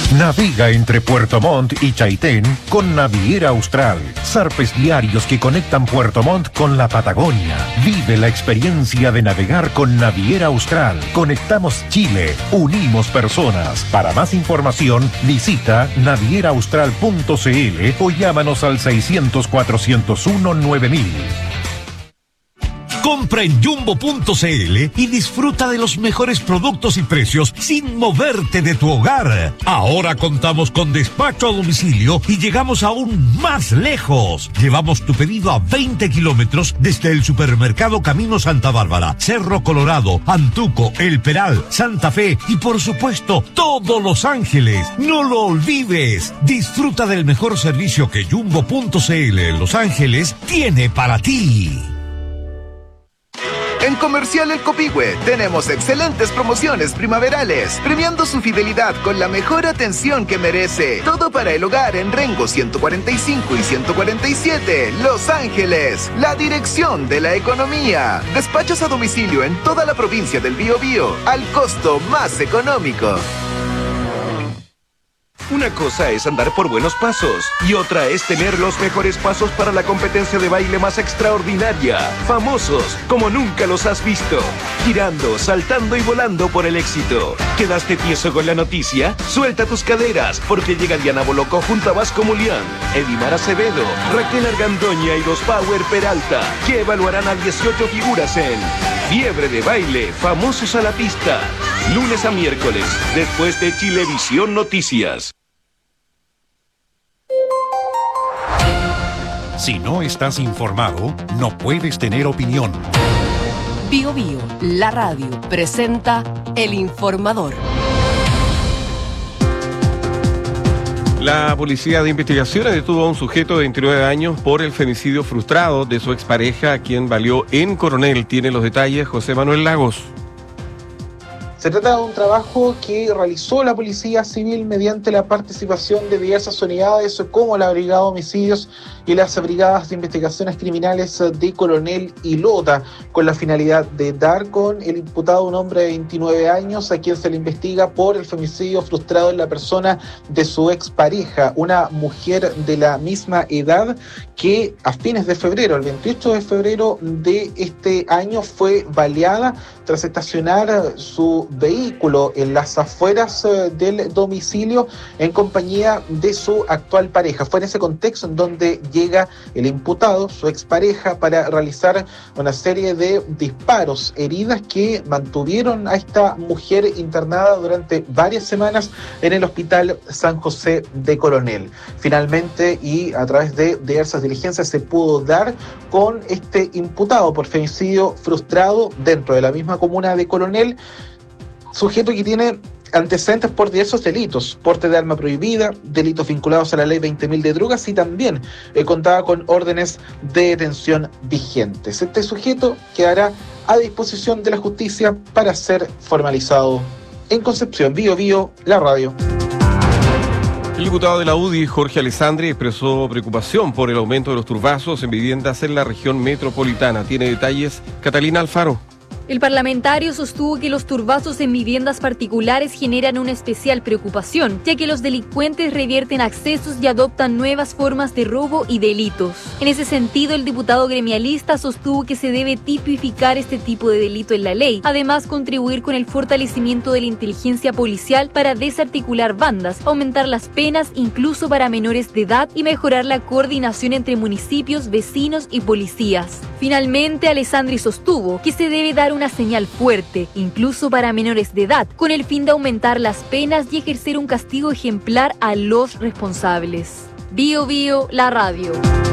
Navega entre Puerto Montt y Chaitén con Naviera Austral. Zarpes diarios que conectan Puerto Montt con la Patagonia. Vive la experiencia de navegar con Naviera Austral. Conectamos Chile, unimos personas. Para más información, visita navieraaustral.cl o llámanos al 600-401-9000. Compra en Jumbo.cl y disfruta de los mejores productos y precios sin moverte de tu hogar. Ahora contamos con despacho a domicilio y llegamos aún más lejos. Llevamos tu pedido a 20 kilómetros desde el supermercado Camino Santa Bárbara, Cerro Colorado, Antuco, El Peral, Santa Fe y por supuesto todo Los Ángeles. No lo olvides. Disfruta del mejor servicio que Jumbo.cl en Los Ángeles tiene para ti. En Comercial El Copihue tenemos excelentes promociones primaverales, premiando su fidelidad con la mejor atención que merece. Todo para el hogar en Rengo 145 y 147, Los Ángeles, la dirección de la economía. Despachos a domicilio en toda la provincia del Biobío, al costo más económico. Una cosa es andar por buenos pasos y otra es tener los mejores pasos para la competencia de baile más extraordinaria. Famosos como nunca los has visto. Girando, saltando y volando por el éxito. ¿Quedaste tieso con la noticia? Suelta tus caderas porque llega Diana Boloco junto a Vasco Mulián, Edimar Acevedo, Raquel Argandoña y los Power Peralta, que evaluarán a 18 figuras en Fiebre de Baile, Famosos a la Pista. Lunes a miércoles, después de Chilevisión Noticias. Si no estás informado, no puedes tener opinión. Bio Bio, la radio, presenta El Informador. La Policía de Investigaciones detuvo a un sujeto de 29 años por el femicidio frustrado de su expareja, a quien valió en Coronel. Tiene los detalles José Manuel Lagos. Se trata de un trabajo que realizó la Policía Civil mediante la participación de diversas unidades como la Brigada de Homicidios y las Brigadas de Investigaciones Criminales de Coronel y Lota, con la finalidad de dar con el imputado, un hombre de 29 años, a quien se le investiga por el femicidio frustrado en la persona de su expareja, una mujer de la misma edad que a fines de febrero, el 28 de febrero de este año, fue baleada tras estacionar su vehículo en las afueras del domicilio en compañía de su actual pareja. Fue en ese contexto en donde llega el imputado, su expareja, para realizar una serie de disparos, heridas que mantuvieron a esta mujer internada durante varias semanas en el Hospital San José de Coronel. Finalmente, y a través de diversas diligencias, se pudo dar con este imputado por femicidio frustrado dentro de la misma comuna de Coronel, sujeto que tiene antecedentes por diversos delitos: porte de arma prohibida, delitos vinculados a la ley 20.000 de drogas, y también contaba con órdenes de detención vigentes. Este sujeto quedará a disposición de la justicia para ser formalizado en Concepción. Bio Bio, la radio. El diputado de la UDI, Jorge Alessandri, expresó preocupación por el aumento de los turbazos en viviendas en la región metropolitana. Tiene detalles Catalina Alfaro. El parlamentario sostuvo que los turbazos en viviendas particulares generan una especial preocupación, ya que los delincuentes revierten accesos y adoptan nuevas formas de robo y delitos. En ese sentido, el diputado gremialista sostuvo que se debe tipificar este tipo de delito en la ley, además contribuir con el fortalecimiento de la inteligencia policial para desarticular bandas, aumentar las penas incluso para menores de edad y mejorar la coordinación entre municipios, vecinos y policías. Finalmente, Alessandri sostuvo que se debe dar una señal fuerte, incluso para menores de edad, con el fin de aumentar las penas y ejercer un castigo ejemplar a los responsables. Bio Bio, la radio.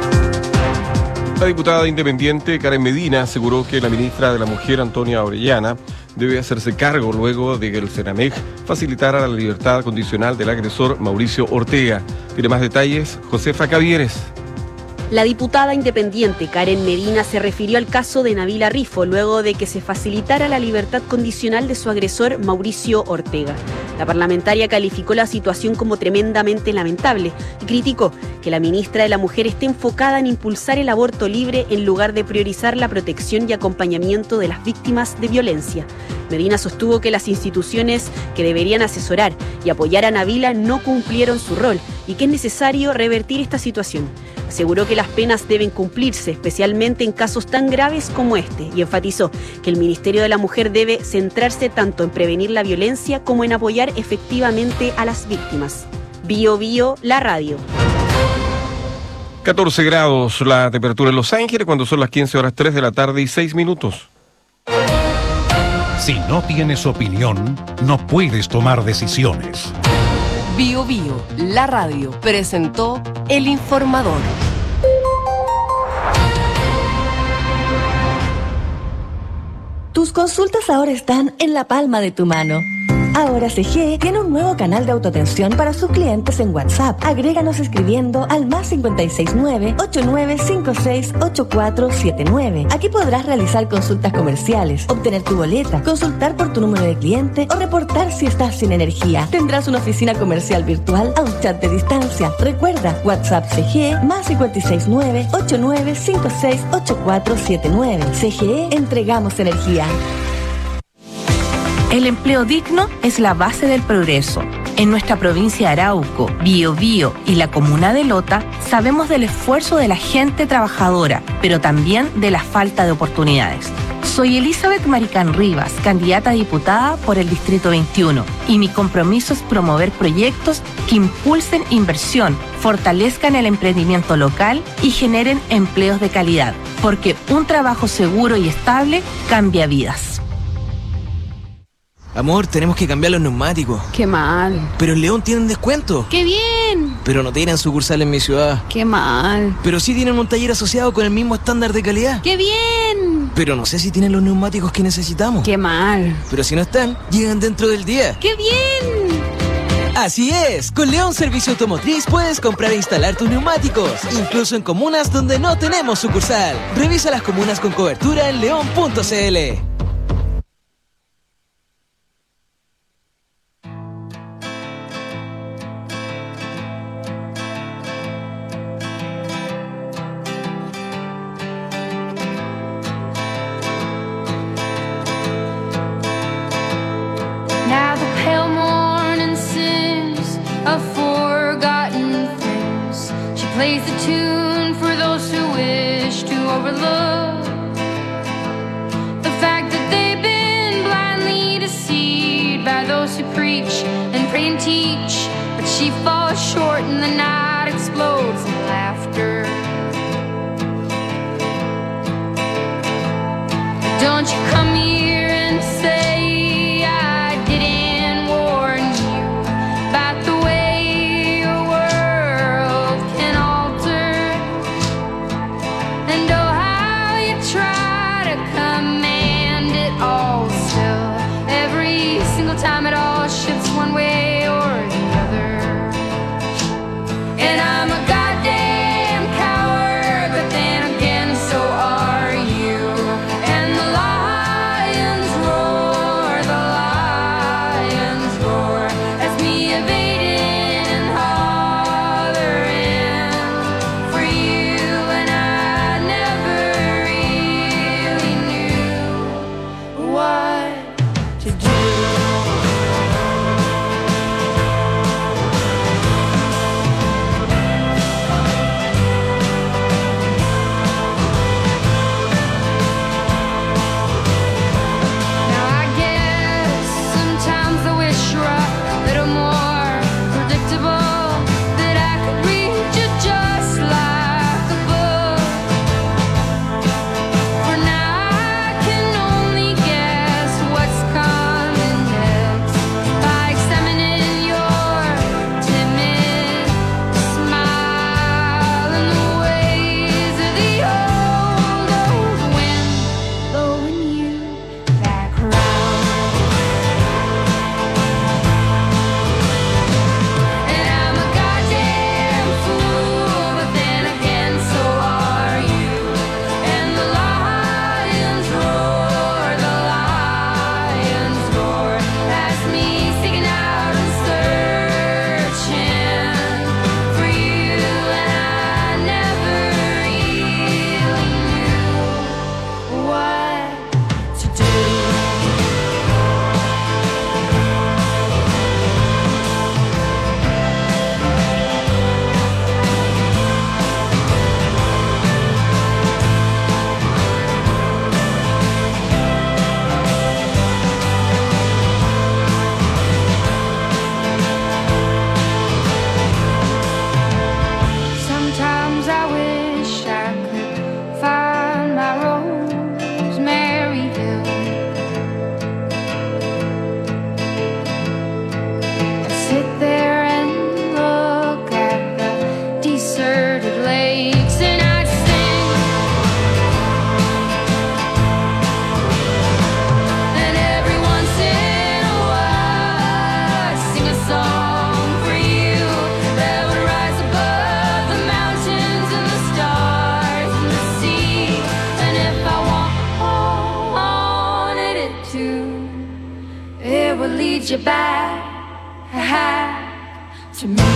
La diputada independiente Karen Medina aseguró que la ministra de la Mujer, Antonia Orellana, debe hacerse cargo luego de que el CENAMEJ facilitara la libertad condicional del agresor Mauricio Ortega. Tiene más detalles Josefa Cavieres. La diputada independiente Karen Medina se refirió al caso de Nabila Rifo luego de que se facilitara la libertad condicional de su agresor Mauricio Ortega. La parlamentaria calificó la situación como tremendamente lamentable y criticó que la ministra de la Mujer esté enfocada en impulsar el aborto libre en lugar de priorizar la protección y acompañamiento de las víctimas de violencia. Medina sostuvo que las instituciones que deberían asesorar y apoyar a Nabila no cumplieron su rol y que es necesario revertir esta situación. Aseguró que las penas deben cumplirse, especialmente en casos tan graves como este, y enfatizó que el Ministerio de la Mujer debe centrarse tanto en prevenir la violencia como en apoyar efectivamente a las víctimas. Bio Bio, la radio. 14 grados la temperatura en Los Ángeles cuando son las 15:03 de la tarde y 6 minutos. Si no tienes opinión, no puedes tomar decisiones. Bio Bio, la radio, presentó El Informador. Tus consultas ahora están en la palma de tu mano. Ahora CGE tiene un nuevo canal de autoatención para sus clientes en WhatsApp. Agréganos escribiendo al +569 8956 8479. Aquí podrás realizar consultas comerciales, obtener tu boleta, consultar por tu número de cliente o reportar si estás sin energía. Tendrás una oficina comercial virtual a un chat de distancia. Recuerda, WhatsApp CGE +569 8956 8479. CGE, entregamos energía. El empleo digno es la base del progreso. En nuestra provincia de Arauco, Biobío y la comuna de Lota, sabemos del esfuerzo de la gente trabajadora, pero también de la falta de oportunidades. Soy Elizabeth Maricán Rivas, candidata a diputada por el Distrito 21, y mi compromiso es promover proyectos que impulsen inversión, fortalezcan el emprendimiento local y generen empleos de calidad, porque un trabajo seguro y estable cambia vidas. Amor, tenemos que cambiar los neumáticos. ¡Qué mal! Pero en León tienen descuento. ¡Qué bien! Pero no tienen sucursal en mi ciudad. ¡Qué mal! Pero sí tienen un taller asociado con el mismo estándar de calidad. ¡Qué bien! Pero no sé si tienen los neumáticos que necesitamos. ¡Qué mal! Pero si no están, llegan dentro del día. ¡Qué bien! Así es, con León Servicio Automotriz puedes comprar e instalar tus neumáticos, incluso en comunas donde no tenemos sucursal. Revisa las comunas con cobertura en león.cl. Plays the tune for those who wish to overlook the fact that they've been blindly deceived by those who preach and pray and teach. But she falls short and the night explodes in laughter. Don't you come here and say I didn't warn you about the way your world can alter. And oh, how you try to command it all still. Every single time it all shifts one way or the other. And I'm a goddamn coward, but then again so are you. And the lions back to me.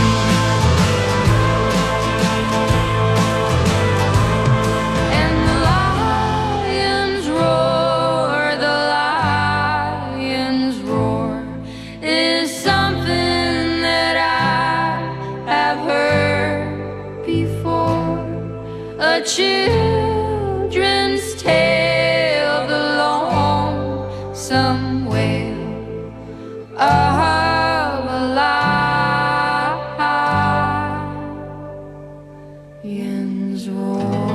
Children's tale, the lonesome wail of a lion's roar.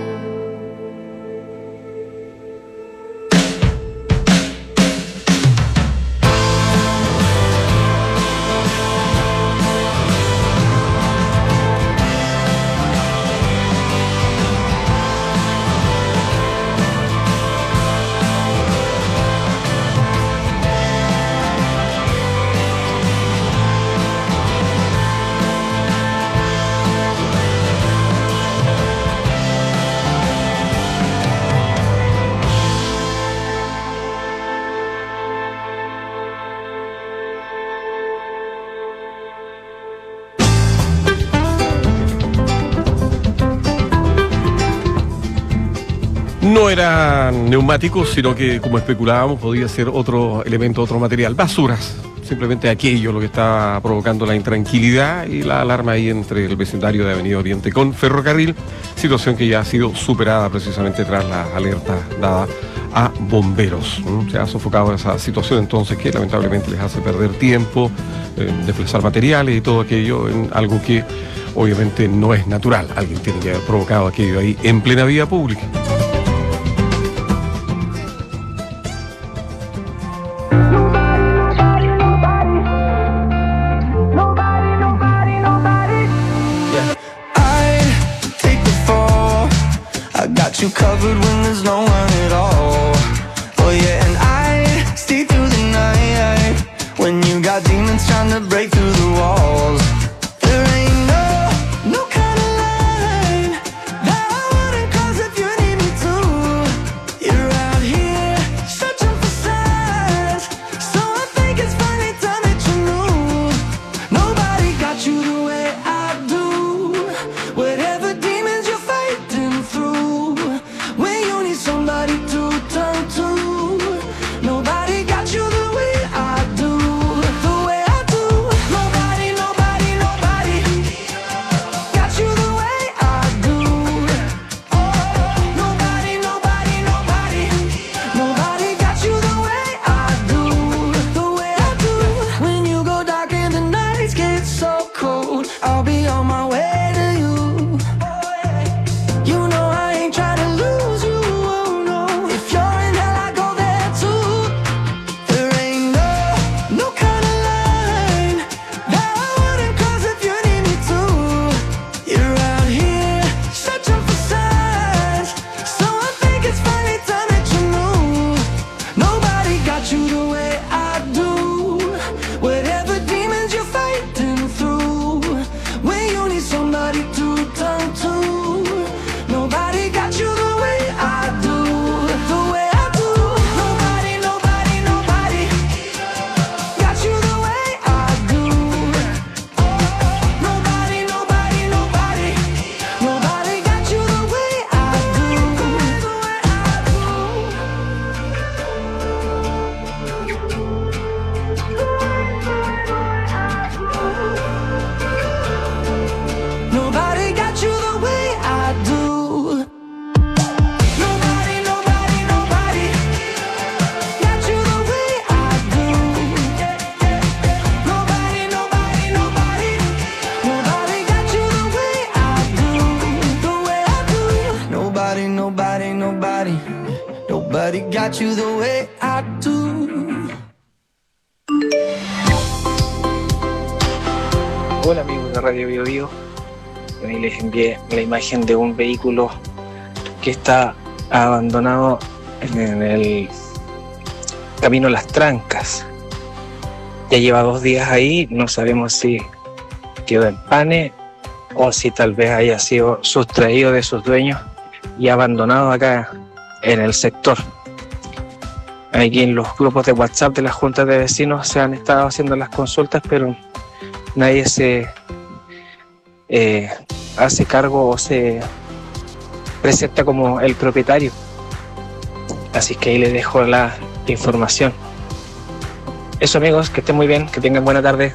No eran neumáticos, sino que, como especulábamos, podía ser otro elemento, otro material. Basuras, simplemente aquello lo que estaba provocando la intranquilidad y la alarma ahí entre el vecindario de Avenida Oriente con Ferrocarril, situación que ya ha sido superada precisamente tras la alerta dada a bomberos. Se ha sofocado esa situación entonces que lamentablemente les hace perder tiempo, desplazar materiales y todo aquello en algo que obviamente no es natural. Alguien tiene que haber provocado aquello ahí en plena vía pública. You covered when there's no one at all. Oh yeah, and I stay through the night when you got demons trying to break through the walls. There ain't no kind of line that I wouldn't cross if you need me to. You're out here searching for signs, so I think it's finally time that you knew. Nobody got you the way I do. Whatever demons you're fighting through, somebody to turn to. Nobody got you the way I do, the way I do. Nobody got you the way I do. Nobody got you the way I do, the way I do. When you go dark and the nights get so cold, I'll be on my way to you. You know I ain't trying to lose you. Nobody got you the way I do. Hola amigos de Radio Bio Bio. Ahí les envié la imagen de un vehículo que está abandonado en el camino Las Trancas. Ya lleva 2 días ahí, no sabemos si quedó en pane o si tal vez haya sido sustraído de sus dueños y abandonado acá en el sector. aquí en los grupos de WhatsApp de las juntas de vecinos se han estado haciendo las consultas, pero nadie se hace cargo o se presenta como el propietario. Así que ahí les dejo la información. Eso, amigos, que estén muy bien, que tengan buena tarde.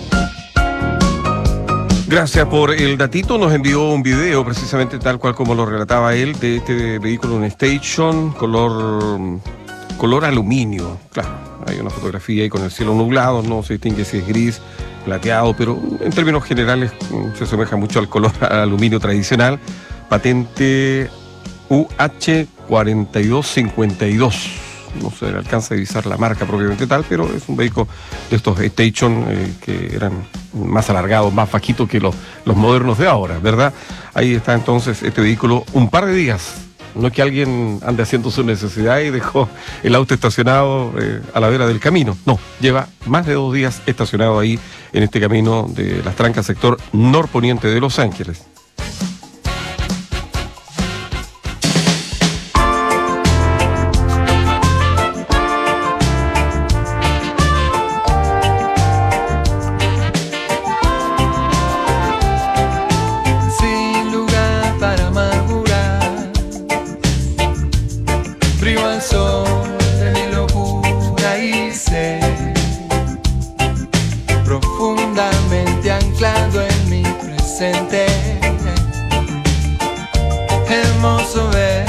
Gracias por el datito. Nos envió un video precisamente tal cual como lo relataba él, de este vehículo, un Station, color aluminio. Claro, hay una fotografía ahí con el cielo nublado, no se distingue si es gris, plateado, pero en términos generales se asemeja mucho al color aluminio tradicional. Patente UH4252. No se alcanza a divisar la marca propiamente tal, pero es un vehículo de estos Station que eran más alargados, más bajitos que los modernos de ahora, ¿verdad? Ahí está entonces este vehículo un par de días. No es que alguien ande haciendo su necesidad y dejó el auto estacionado a la vera del camino. No, lleva más de 2 días estacionado ahí en este camino de Las Trancas, sector norponiente de Los Ángeles. Hermoso ver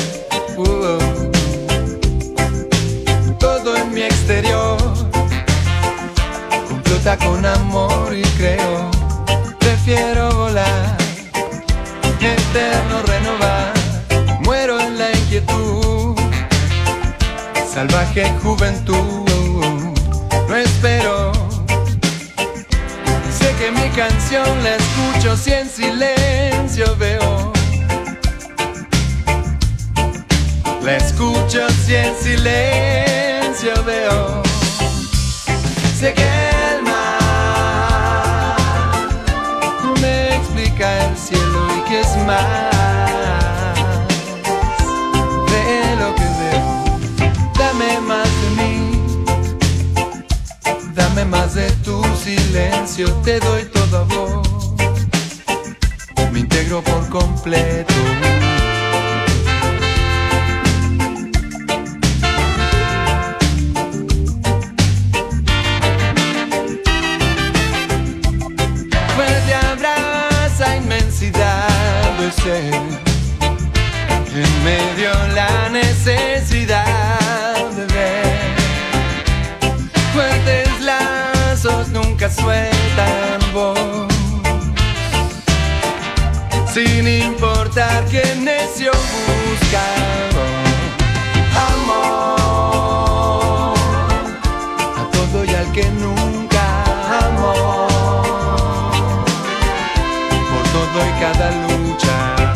todo en mi exterior, complota con amor y creo, prefiero volar, eterno renovar, muero en la inquietud, salvaje juventud, no espero. Sé que mi canción la escucho si en silencio veo. La escucho si en silencio veo. Sé que el mar me explica el cielo y que es más de lo que veo. Dame más de mí, dame más de tu silencio. Te doy todo a vos, me integro por completo. En medio la necesidad de ver, fuertes lazos nunca sueltan voz, sin importar que necio busca amor a todo y al que nunca amó, por todo y cada lucha.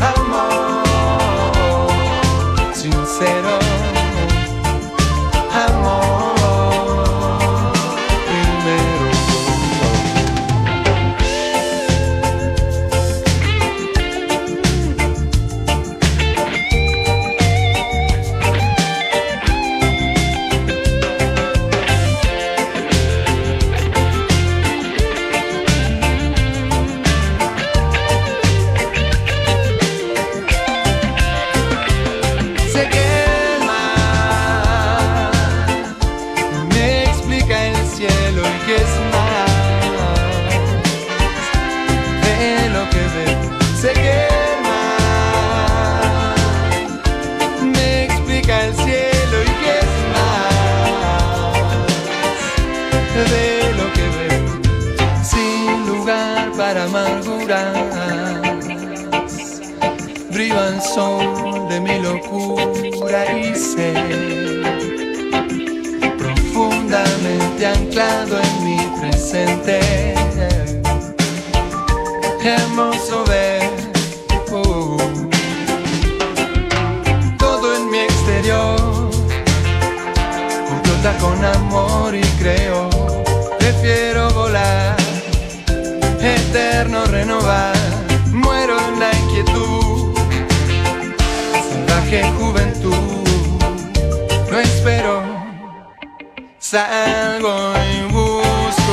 Sincero, amor primero. Sé que el mar me explica el cielo y que es más de lo que veo, sin lugar para amarguras. Brilla el sol de mi locura y sé, profundamente anclado en mi presente. Hermoso ver todo en mi exterior, complota con amor y creo, prefiero volar, eterno renovar, muero en la inquietud, salvaje juventud, no espero. salgo y busco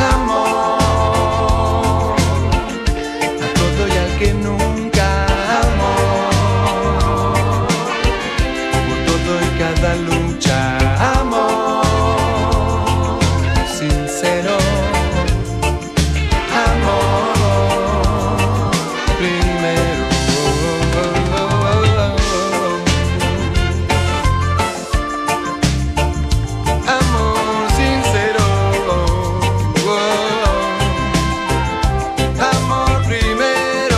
amor a todo y al que nunca amó, por todo y cada lucha, amor sincero, amor primero. Amor sincero, amor primero.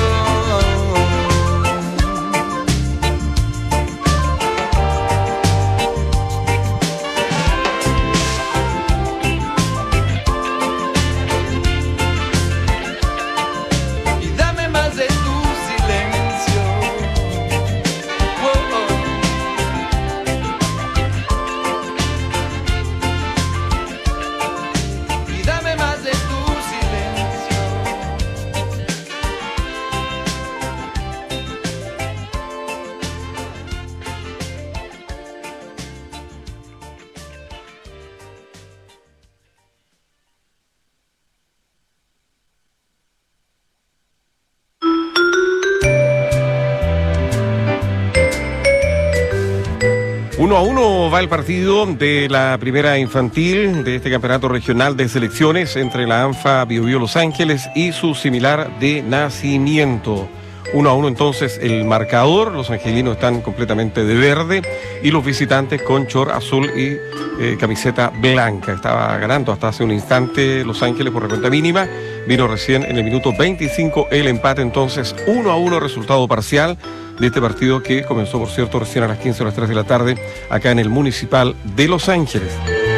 Y dame más de tu silencio. Y dame más de tu silencio. Uno a uno va el partido de la primera infantil de este campeonato regional de selecciones entre la ANFA Biobío Los Ángeles y su similar de Nacimiento. 1-1 entonces el marcador, los angelinos están completamente de verde y los visitantes con short azul y camiseta blanca. Estaba ganando hasta hace un instante Los Ángeles por la cuenta mínima, vino recién en el minuto 25 el empate, entonces 1-1 resultado parcial de este partido que comenzó, por cierto, recién a las 15 o las 3 de la tarde acá en el Municipal de Los Ángeles.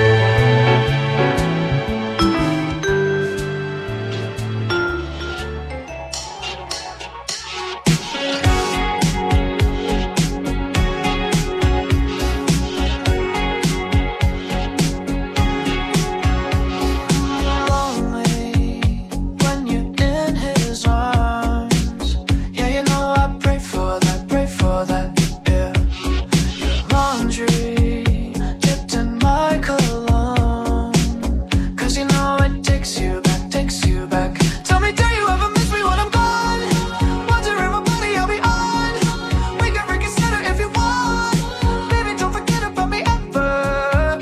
When you're in his arms, yeah, you know I pray for that, yeah. Your laundry dipped in my cologne, 'cause you know it takes you back. Tell me, do you ever miss me when I'm gone? Wondering what body I'll be on. We can reconsider if you want. Baby, don't forget about me ever.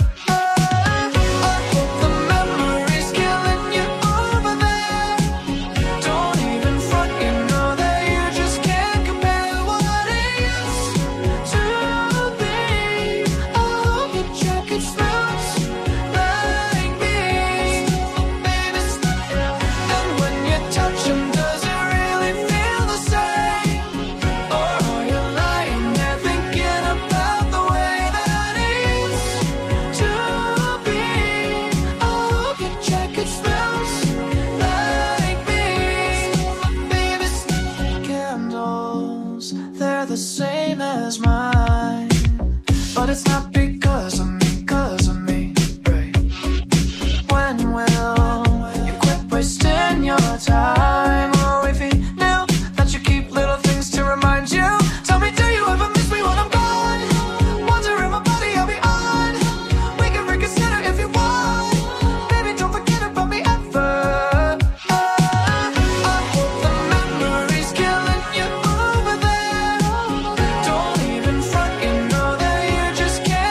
The memory's killing you over there. Don't even front, you know that you just can't compare what it used to be. I hope your jacket smells like me, baby. And when you touch him, does it really feel the same? Or are you lying there thinking about the way that it used to be? I hope your jacket smells like me, baby. Candles, they're the same as mine, but it's not because of me, right? When will you quit wasting your time? Or if he knew that you keep little things to remind you. Tell me, do you ever miss me when I'm gone? Wondering what body I'll be on. We can reconsider if you want. Baby, don't forget about me ever. I hope the memory's killing you over there. Don't even front, you know that you just can't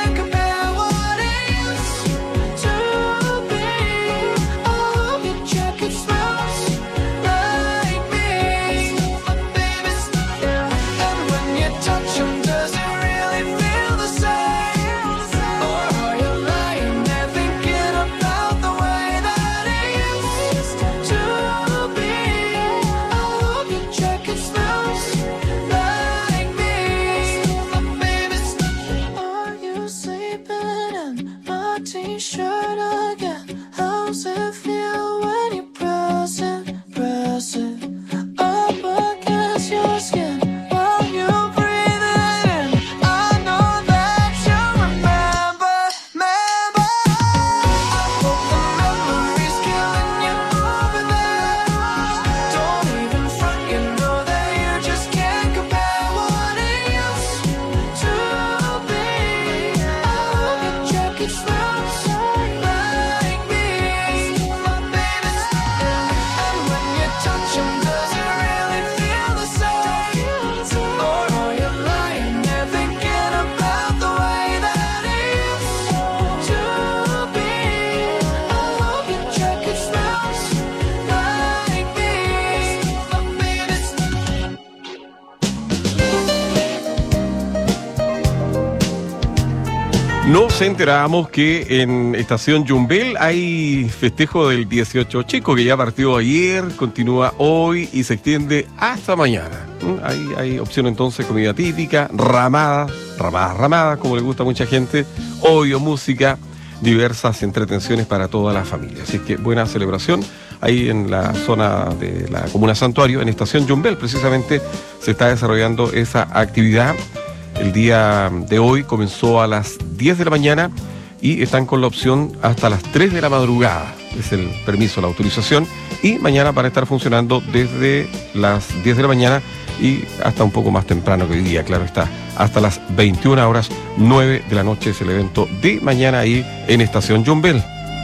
Nos enteramos que en Estación Yumbel hay festejo del 18 Chico, que ya partió ayer, continúa hoy y se extiende hasta mañana. Hay opción entonces, comida típica, ramada, como le gusta a mucha gente, obvio, música, diversas entretenciones para toda la familia. Así que buena celebración. Ahí en la zona de la comuna Santuario, en Estación Yumbel, precisamente se está desarrollando esa actividad. El día de hoy comenzó a las 10 de la mañana y están con la opción hasta las 3 de la madrugada. Es el permiso, la autorización. Y mañana van a estar funcionando desde las 10 de la mañana y hasta un poco más temprano que hoy día, claro está. Hasta las 21 horas, 9 de la noche es el evento de mañana ahí en Estación Yumbel.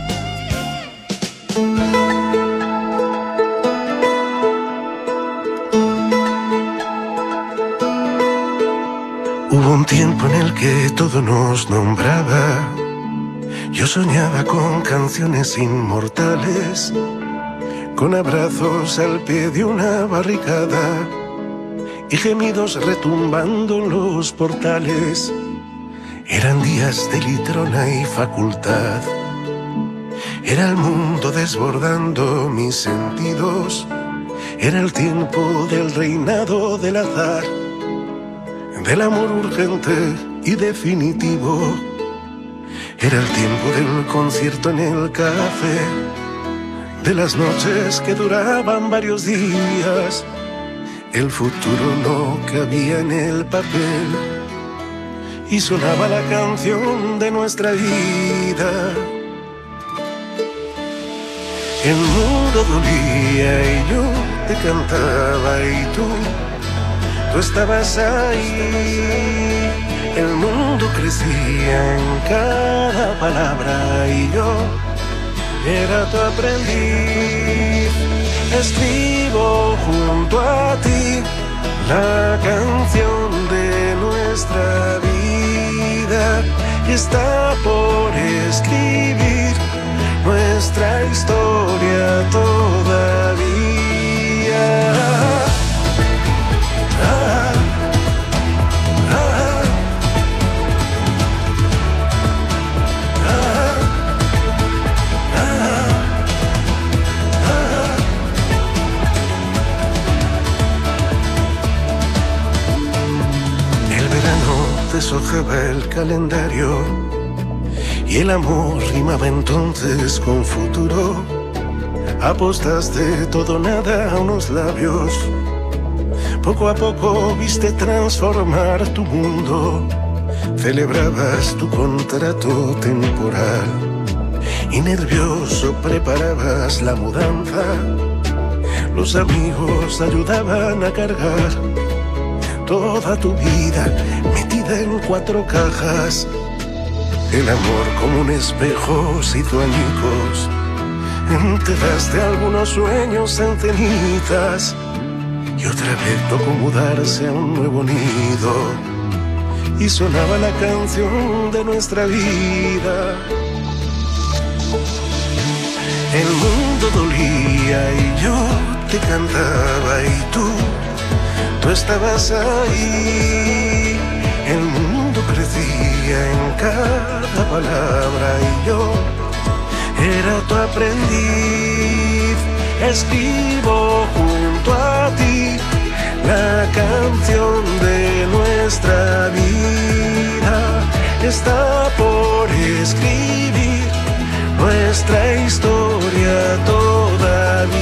Hubo un tiempo en el que todo nos nombraba. Yo soñaba con canciones inmortales, con abrazos al pie de una barricada y gemidos retumbando en los portales. Eran días de litrona y facultad. Era el mundo desbordando mis sentidos. Era el tiempo del reinado del azar, del amor urgente y definitivo. Era el tiempo del concierto en el café, de las noches que duraban varios días. El futuro no cabía en el papel y sonaba la canción de nuestra vida. El mundo dolía y yo te cantaba y tú estabas ahí. El mundo crecía en cada palabra y yo era tu aprendiz. Escribo junto a ti la canción de nuestra vida. Está por escribir nuestra historia todavía. Deshojaba el calendario y el amor rimaba entonces con futuro. Apostaste todo nada a unos labios. Poco a poco viste transformar tu mundo. Celebrabas tu contrato temporal y nervioso preparabas la mudanza. Los amigos ayudaban a cargar toda tu vida metida en 4 cajas. El amor como un espejo se hizo añicos. Enterraste algunos sueños en cenizas y otra vez tocó mudarse a un nuevo nido y sonaba la canción de nuestra vida. El mundo dolía y yo te cantaba y tú estabas ahí. El mundo crecía en cada palabra y yo era tu aprendiz. Escribo junto a ti la canción de nuestra vida. Está por escribir nuestra historia todavía.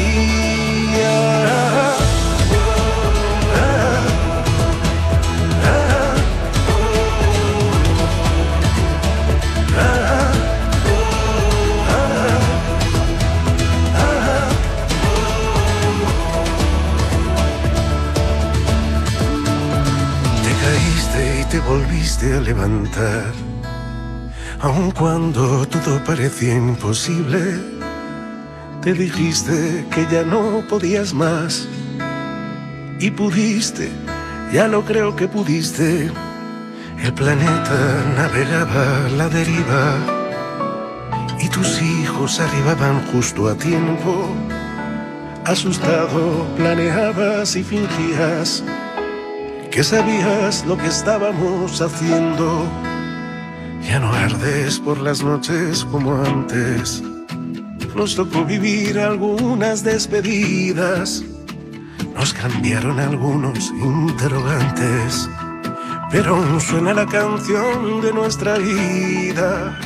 Te volviste a levantar, aun cuando todo parecía imposible. Te dijiste que ya no podías más y pudiste, ya lo creo que pudiste. El planeta navegaba a la deriva y tus hijos arribaban justo a tiempo. Asustado planeabas y fingías que sabías lo que estábamos haciendo Ya no ardes por las noches como antes. Nos tocó vivir algunas despedidas. Nos cambiaron algunos interrogantes. Pero aún suena la canción de nuestra vida.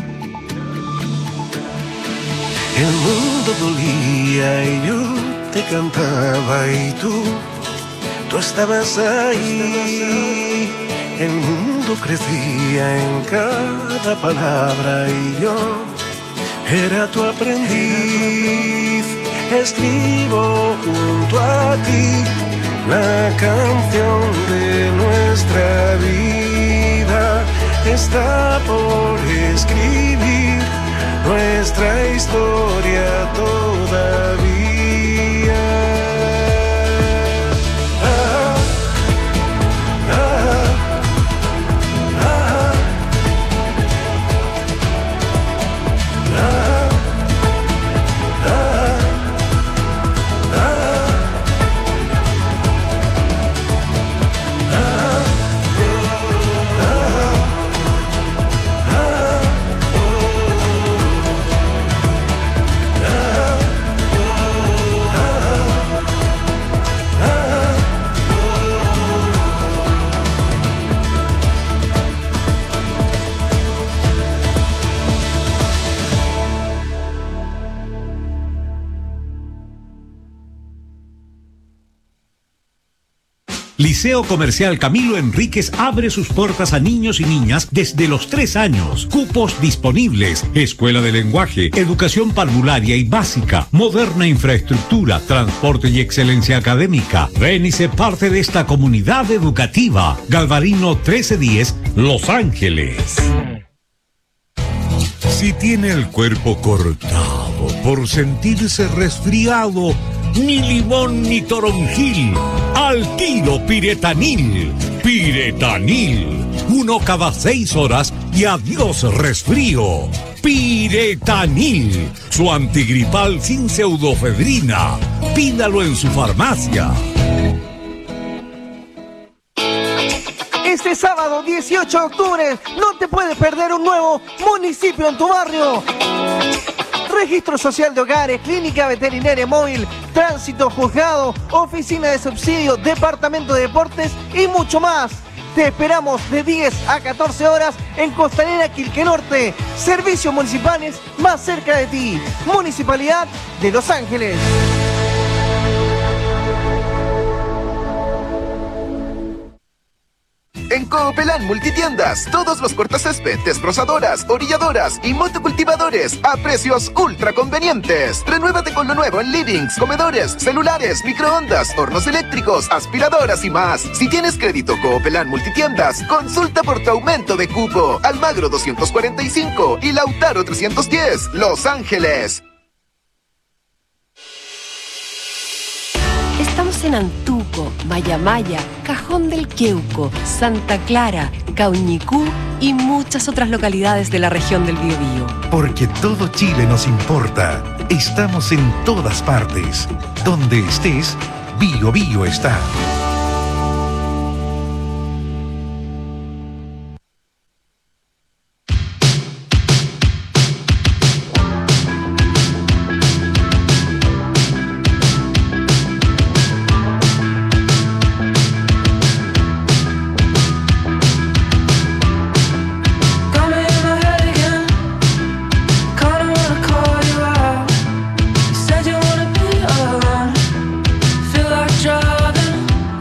El mundo dolía y yo te cantaba y tú estabas ahí. El mundo crecía en cada palabra y yo era tu aprendiz. Escribo junto a ti la canción de nuestra vida. Está por escribir nuestra historia todavía. Liceo Comercial Camilo Enríquez abre sus puertas a niños y niñas desde los 3 años. Cupos disponibles. Escuela de lenguaje, educación parvularia y básica, moderna infraestructura, transporte y excelencia académica. Ven y sé parte de esta comunidad educativa. Galvarino 1310, Los Ángeles. Si tiene el cuerpo cortado por sentirse resfriado, ni limón ni toronjil, al tiro Piretanil. Piretanil, 1 cada 6 horas y adiós resfrío. Piretanil, su antigripal sin pseudofedrina. Pídalo en su farmacia. Este sábado 18 de octubre no te puedes perder un nuevo municipio en tu barrio. Registro social de hogares, clínica veterinaria móvil, tránsito, juzgado, oficina de subsidio, departamento de deportes y mucho más. Te esperamos de 10 a 14 horas en Costanera Quilqué Norte. Servicios municipales más cerca de ti. Municipalidad de Los Ángeles. En Coopelán Multitiendas, todos los cortacésped, desbrozadoras, orilladoras y motocultivadores a precios ultra convenientes. Renuévate con lo nuevo en livings, comedores, celulares, microondas, hornos eléctricos, aspiradoras y más. Si tienes crédito Coopelán Multitiendas, consulta por tu aumento de cupo. Almagro 245 y Lautaro 310, Los Ángeles. Estamos en Antuco, Mayamaya, Cajón del Queuco, Santa Clara, Cauñicú y muchas otras localidades de la región del Biobío. Porque todo Chile nos importa. Estamos en todas partes. Donde estés, Biobío está. Said you wanna be alone, feel like driving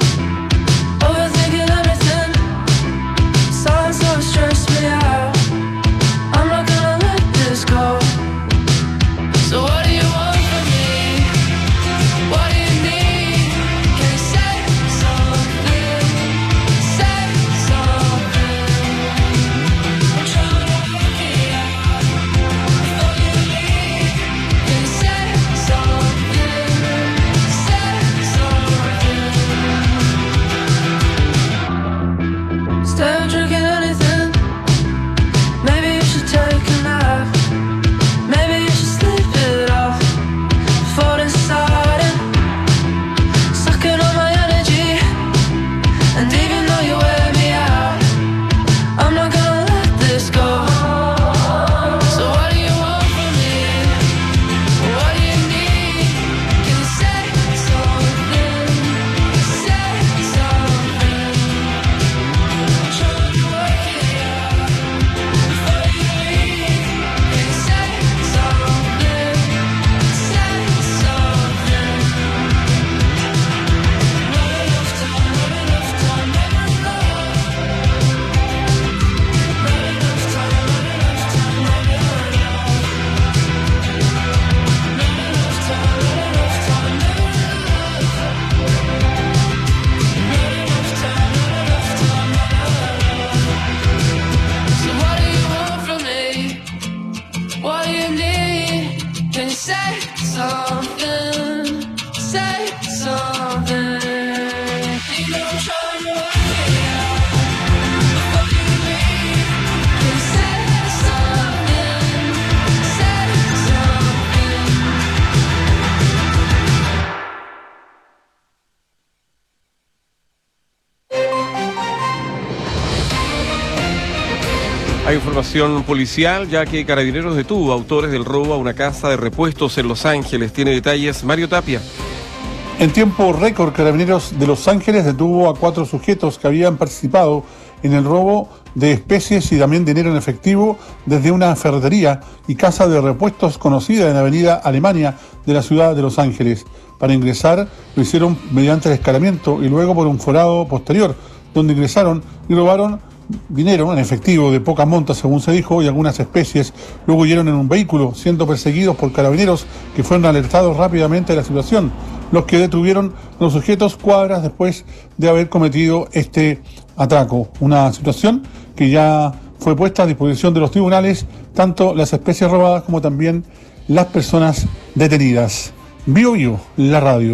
Hay información policial, ya que Carabineros detuvo autores del robo a una casa de repuestos en Los Ángeles. Tiene detalles Mario Tapia. En tiempo récord, Carabineros de Los Ángeles detuvo a 4 sujetos que habían participado en el robo de especies y también dinero en efectivo desde una ferretería y casa de repuestos conocida en Avenida Alemania de la ciudad de Los Ángeles. Para ingresar lo hicieron mediante el escalamiento y luego por un forado posterior, donde ingresaron y robaron dinero en efectivo de poca monta, según se dijo, y algunas especies. Luego huyeron en un vehículo, siendo perseguidos por carabineros que fueron alertados rápidamente de la situación, los que detuvieron a los sujetos cuadras después de haber cometido este atraco. Una situación que ya fue puesta a disposición de los tribunales, tanto las especies robadas como también las personas detenidas. Bio Bio, la radio.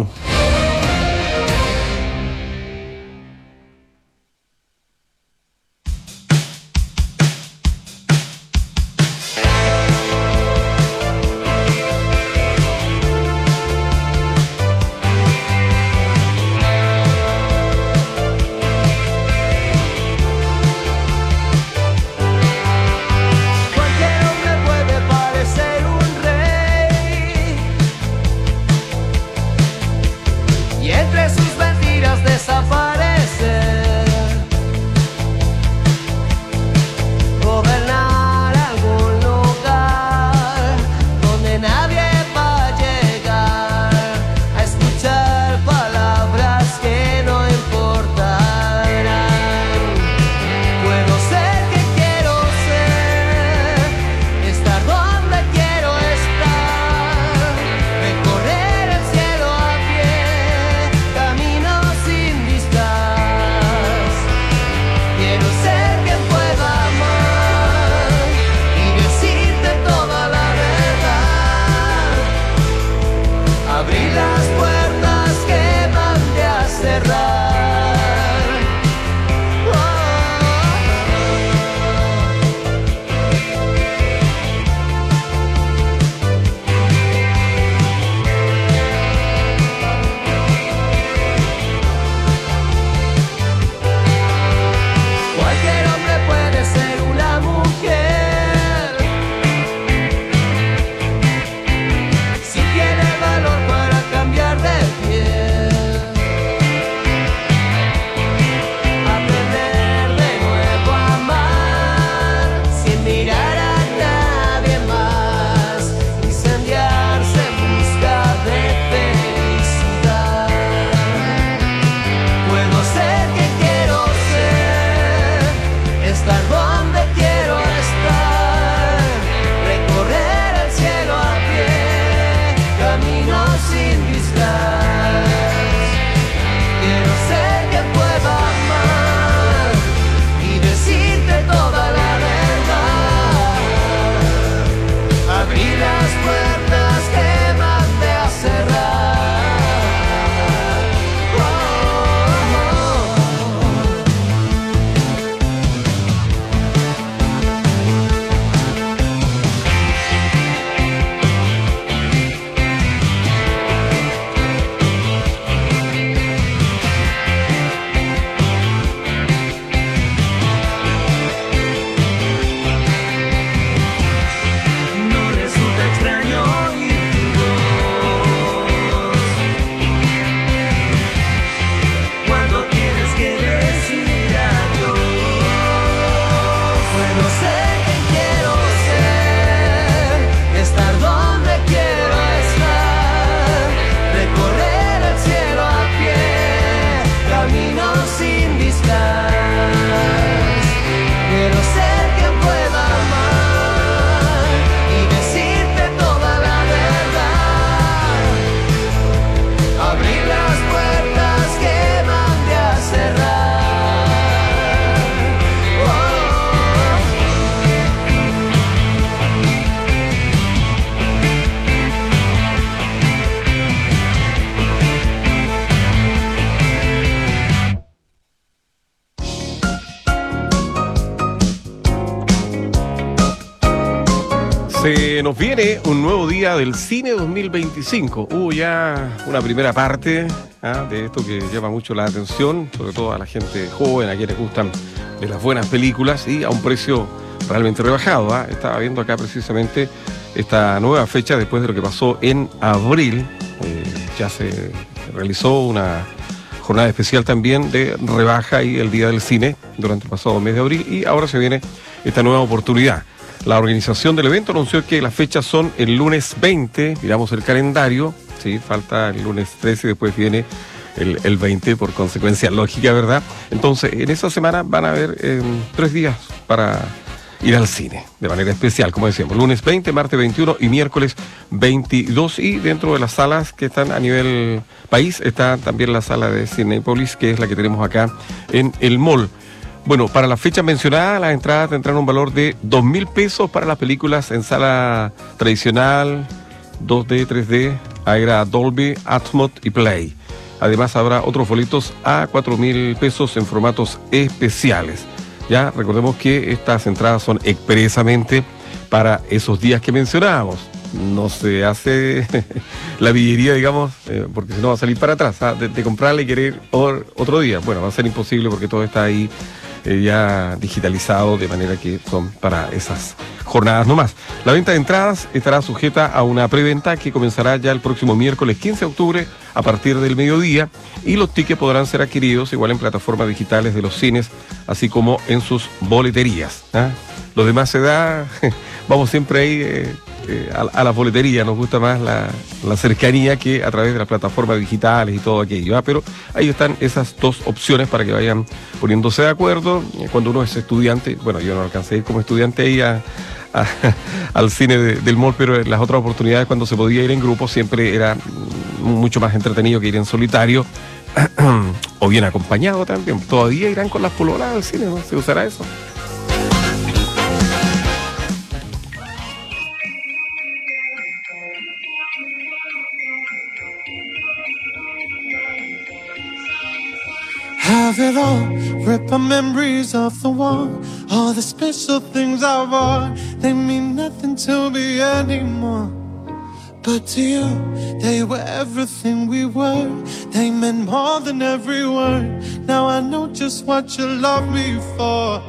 Se nos viene un nuevo día del cine 2025. Hubo ya una primera parte de esto que llama mucho la atención, sobre todo a la gente joven, a quienes gustan de las buenas películas y a un precio realmente rebajado. Estaba viendo acá precisamente esta nueva fecha después de lo que pasó en abril. Ya se realizó una jornada especial también de rebaja y el Día del Cine durante el pasado mes de abril y ahora se viene esta nueva oportunidad. La organización del evento anunció que las fechas son el lunes 20, miramos el calendario, sí, falta el lunes 13 y después viene el 20 por consecuencia lógica, ¿verdad? Entonces, en esa semana van a haber 3 días para ir al cine, de manera especial, como decíamos, lunes 20, martes 21 y miércoles 22. Y dentro de las salas que están a nivel país, está también la sala de Cinépolis, que es la que tenemos acá en el mall. Bueno, para las fechas mencionadas, las entradas tendrán un valor de 2.000 pesos para las películas en sala tradicional, 2D, 3D, Agra, Dolby, Atmos y Play. Además, habrá otros boletos a 4.000 pesos en formatos especiales. Ya recordemos que estas entradas son expresamente para esos días que mencionábamos. No se hace la villería, digamos, porque si no va a salir para atrás, de comprarle y querer otro día. Bueno, va a ser imposible porque todo está ahí ya digitalizado, de manera que son para esas jornadas nomás. La venta de entradas estará sujeta a una preventa que comenzará ya el próximo miércoles 15 de octubre a partir del mediodía y los tickets podrán ser adquiridos igual en plataformas digitales de los cines, así como en sus boleterías. Los demás se da, vamos siempre ahí a la boletería, nos gusta más la cercanía que a través de las plataformas digitales y todo aquello, pero ahí están esas dos opciones para que vayan poniéndose de acuerdo. Cuando uno es estudiante, bueno, yo no alcancé a ir como estudiante ahí al cine del mall, pero en las otras oportunidades cuando se podía ir en grupo siempre era mucho más entretenido que ir en solitario o bien acompañado también. Todavía irán con las pololas al cine, ¿no? ¿Se usará eso? Have it all, rip the memories off the wall. All the special things I bought, they mean nothing to me anymore. But to you, they were everything we were. They meant more than every word. Now I know just what you love me for.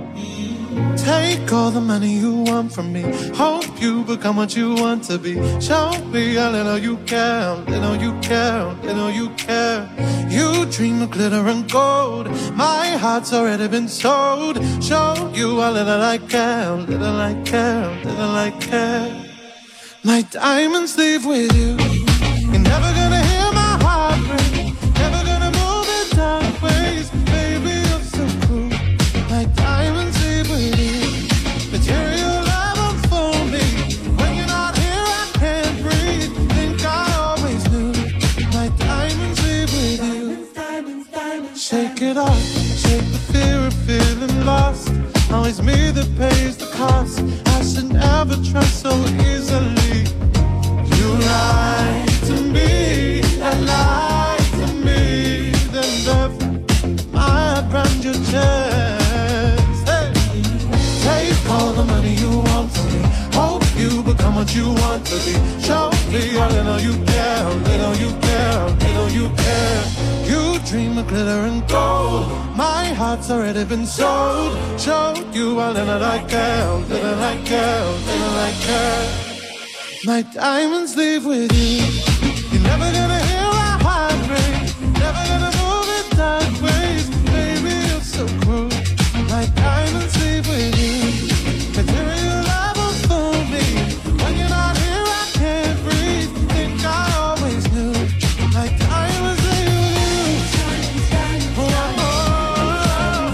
Take all the money you want from me. Hope you become what you want to be. Show me a little you care, little you care, little you care. You dream of glitter and gold. My heart's already been sold. Show you a little I care, little I care, little I care. My diamonds leave with you. You're never gonna hear my heart break. Never gonna move in dark ways. Baby, you're so cool. My diamonds leave with you. Material love unfold me. When you're not here, I can't breathe. Think I always knew. My diamonds leave with you. Diamonds, diamonds, shake it off. Shake the fear of feeling lost. Always me that pays the cost. I should never trust so easily. You lied to me, and lied to me. Then left my brand new chest. Hey. Take all the money you want from me. Hope you become what you want to be. Show me a little you care, little you care, little you care. You dream of glitter and gold. My heart's already been sold. Show you a little I care, little I care, little I care. My diamonds leave with you. You're never gonna hear a heart break. Never gonna move in dark ways. Baby, you're so cruel. My diamonds leave with you. Material love will fool me. When you're not here, I can't breathe. Think I always knew. My diamonds leave with you. Oh, oh, oh,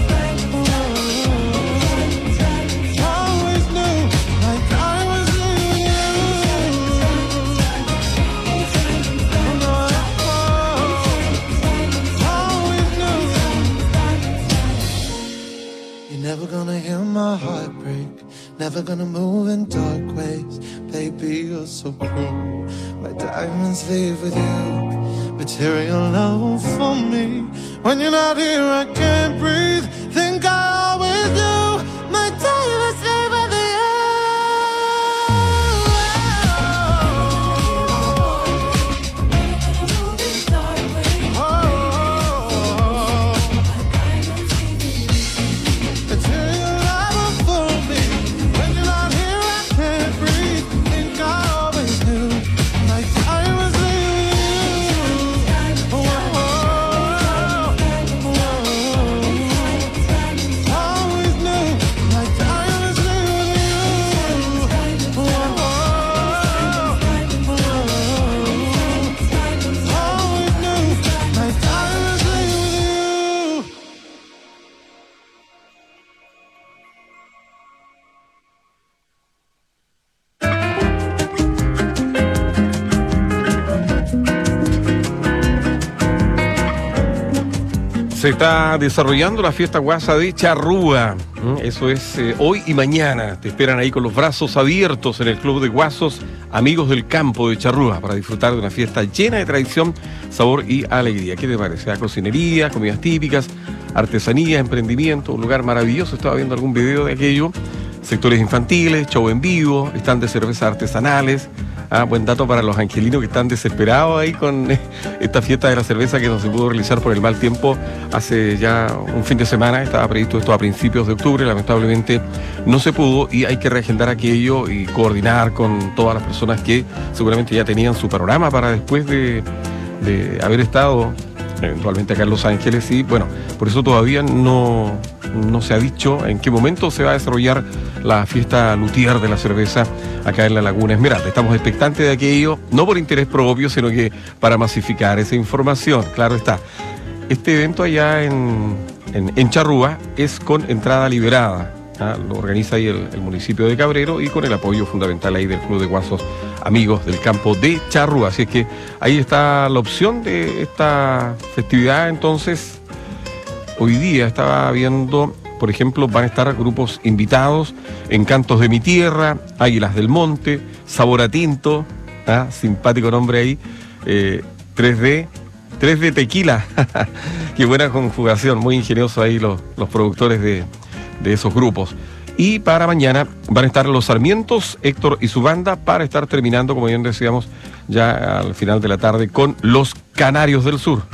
oh. Always knew. My diamonds leave with you. Never gonna hear my heart break. Never gonna move in dark ways. Baby, you're so cruel. My diamonds leave with you. Material love for me. When you're not here, I can't breathe. Think I always do. My diamonds leave with you. Se está desarrollando la fiesta guasa de Charrúa. Eso es hoy y mañana. Te esperan ahí con los brazos abiertos en el Club de Guasos Amigos del Campo de Charrúa para disfrutar de una fiesta llena de tradición, sabor y alegría. ¿Qué te parece? Cocinería, comidas típicas, artesanía, emprendimiento, un lugar maravilloso. Estaba viendo algún video de aquello. Sectores infantiles, show en vivo, stand de cervezas artesanales. Buen dato para los angelinos que están desesperados ahí con esta fiesta de la cerveza que no se pudo realizar por el mal tiempo hace ya un fin de semana. Estaba previsto esto a principios de octubre, lamentablemente no se pudo y hay que reagendar aquello y coordinar con todas las personas que seguramente ya tenían su panorama para después de haber estado eventualmente acá en Los Ángeles. Y bueno, por eso todavía no se ha dicho en qué momento se va a desarrollar la fiesta luthier de la cerveza acá en la Laguna Esmeralda. Estamos expectantes de aquello, no por interés propio, sino que para masificar esa información. Claro está. Este evento allá en Charrúa es con entrada liberada. Lo organiza ahí el municipio de Cabrero y con el apoyo fundamental ahí del Club de Guasos Amigos del Campo de Charrúa. Así es que ahí está la opción de esta festividad. Entonces, hoy día estaba viendo, por ejemplo, van a estar grupos invitados: Encantos de mi Tierra, Águilas del Monte, Sabor a Tinto, simpático nombre ahí, 3D Tequila. Qué buena conjugación, muy ingenioso ahí los productores de esos grupos. Y para mañana van a estar Los Sarmientos, Héctor y su banda, para estar terminando, como bien decíamos, ya al final de la tarde con Los Canarios del Sur.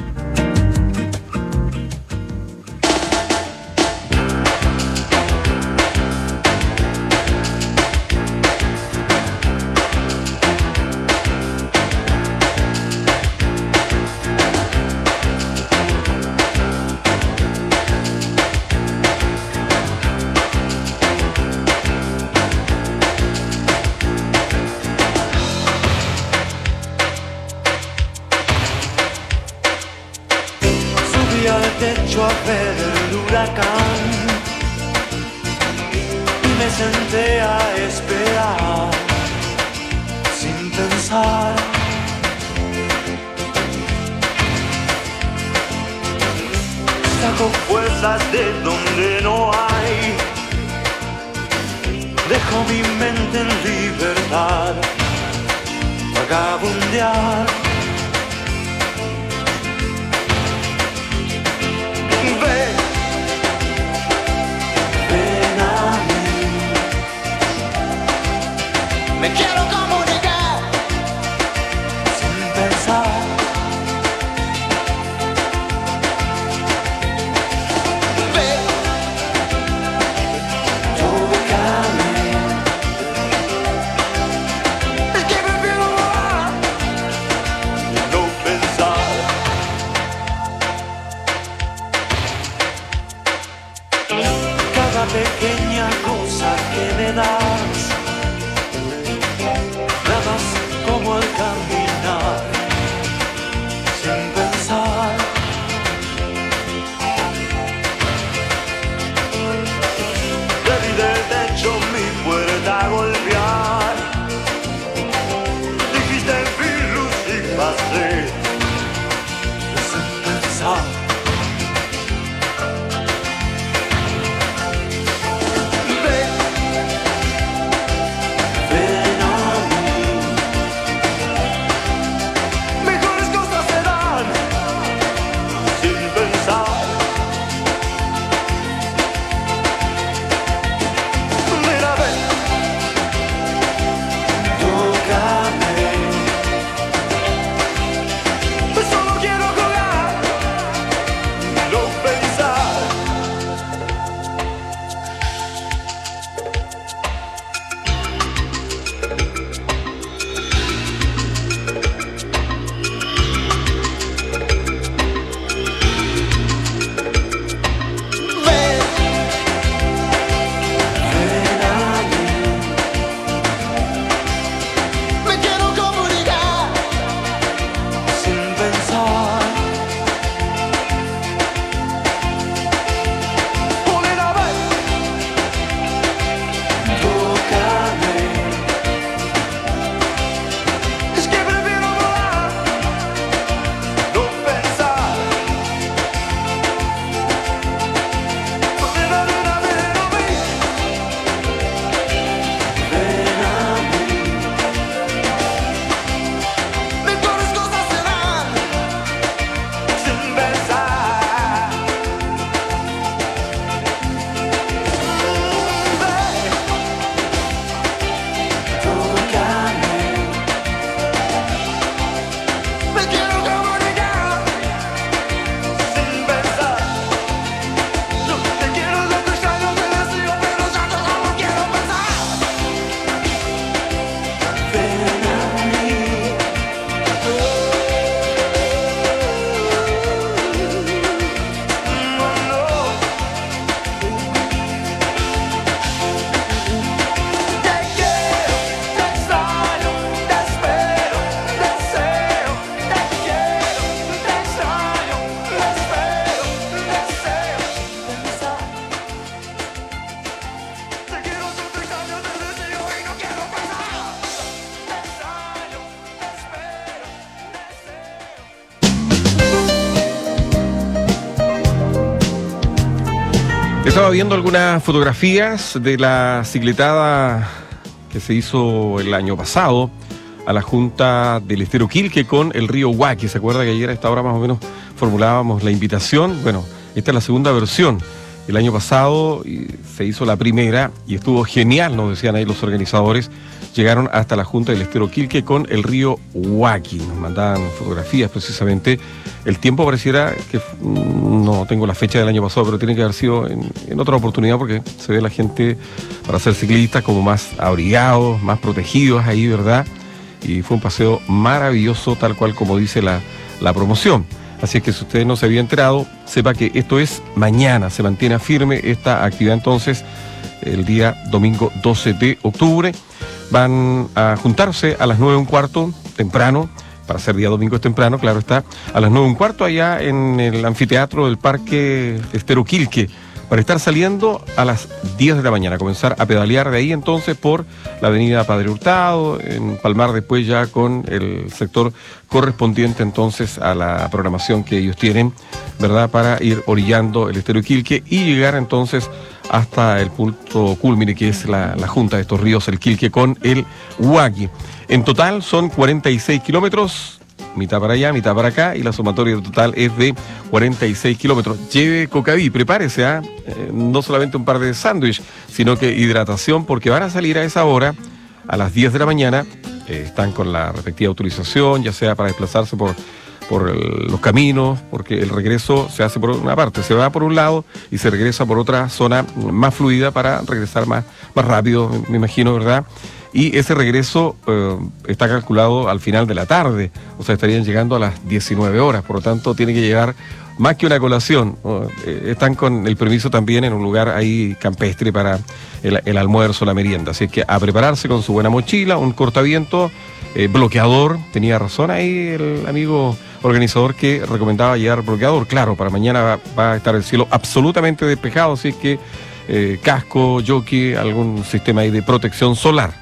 Estaba viendo algunas fotografías de la cicletada que se hizo el año pasado a la Junta del Estero Quilque con el río Huaqui. ¿Se acuerda que ayer a esta hora más o menos formulábamos la invitación? Bueno, esta es la segunda versión. El año pasado se hizo la primera y estuvo genial, nos decían ahí los organizadores. Llegaron hasta la Junta del Estero Quilque con el río Huaqui. Nos mandaban fotografías precisamente. El tiempo pareciera que, no tengo la fecha del año pasado, pero tiene que haber sido en otra oportunidad porque se ve la gente para ser ciclistas como más abrigados, más protegidos ahí, ¿verdad? Y fue un paseo maravilloso, tal cual como dice la promoción. Así es que si usted no se había enterado, sepa que esto es mañana, se mantiene firme esta actividad entonces el día domingo 12 de octubre. Van a juntarse a las 9:15, temprano, para ser día domingo es temprano, claro está, a las 9:15 allá en el anfiteatro del Parque Estero Quilque, para estar saliendo a las 10 de la mañana, comenzar a pedalear de ahí entonces por la avenida Padre Hurtado, empalmar después ya con el sector correspondiente entonces a la programación que ellos tienen, ¿verdad?, para ir orillando el Estero Quilque y llegar entonces hasta el punto culmine que es la junta de estos ríos, el Quilque con el Huaqui. En total son 46 kilómetros, mitad para allá, mitad para acá, y la sumatoria total es de 46 kilómetros. Lleve cocaví, prepárese, no solamente un par de sándwiches, sino que hidratación, porque van a salir a esa hora, a las 10 de la mañana, están con la respectiva autorización, ya sea para desplazarse por los caminos, porque el regreso se hace por una parte, se va por un lado y se regresa por otra zona más fluida para regresar más rápido, me imagino, ¿verdad? Y ese regreso está calculado al final de la tarde, o sea, estarían llegando a las 19 horas, por lo tanto tiene que llegar más que una colación. Están con el permiso también en un lugar ahí campestre para el almuerzo, la merienda, así que a prepararse con su buena mochila, un cortaviento, bloqueador. Tenía razón ahí el amigo organizador que recomendaba llevar bloqueador. Claro, para mañana va a estar el cielo absolutamente despejado, así que casco, jockey, algún sistema ahí de protección solar.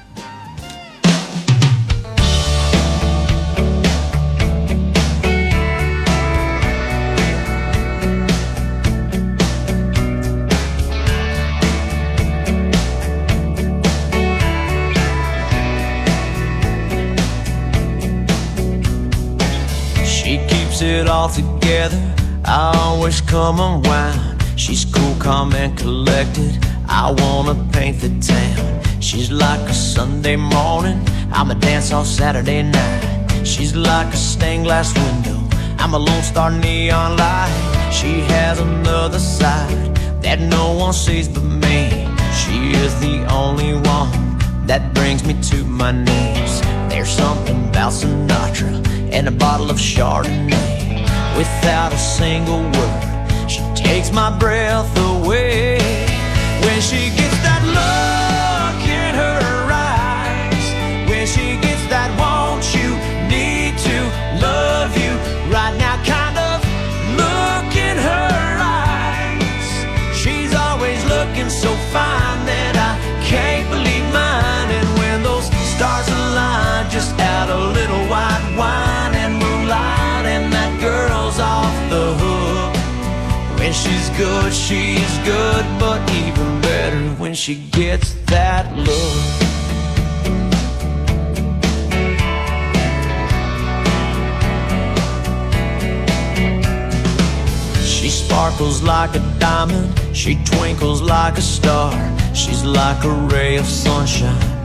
It all together, I always come unwound. She's cool, calm and collected, I wanna paint the town. She's like a Sunday morning, I'm a dance all Saturday night. She's like a stained glass window, I'm a lone star neon light. She has another side that no one sees but me. She is the only one that brings me to my knees. There's something about Sinatra and a bottle of Chardonnay. Without a single word, she takes my breath away. When she gets that look in her eyes, when she gets that want you, need to, love you, right now kind of look in her eyes. She's always looking so fine that I can't believe mine. And when those stars align, just add a little white wine and moonlight, and that girl's off the hook. When she's good, but even better when she gets that look. She sparkles like a diamond, she twinkles like a star. She's like a ray of sunshine